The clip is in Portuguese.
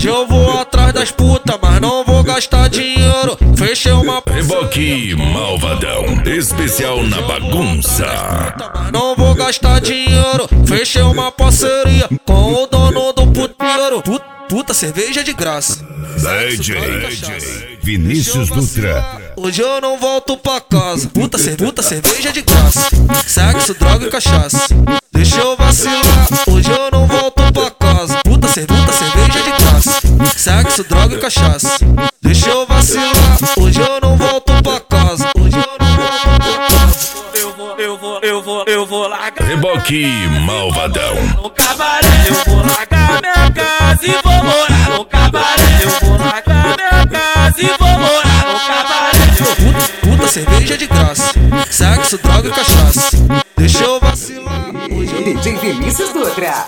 eu vou atrás das putas, mas não vou gastar dinheiro. Fechei uma Reboque Malvadão, especial na bagunça. mas não vou gastar dinheiro. Fechei uma parceria com o dono do puteiro. Puta cerveja de graça. DJ Vinícius Dutra. Hoje eu não volto pra casa. Puta cerveja de graça. Sexo, droga e cachaça. Deixa eu vacilar. Hoje eu não volto pra casa. Puta cerveja de graça. Sexo, droga e cachaça. Deixa eu vacilar. Hoje eu não volto pra casa. Hoje eu não volto pra casa. Eu vou largar Reboque Malvadão. no cabaré. Eu vou largar minha casa e vou morar no cabaré. Eu vou largar minha casa e vou morar no cabaré. Puta cerveja de graça. Sexo, droga e cachaça. Deixa eu vacilar. DJ Vinícius Dutra.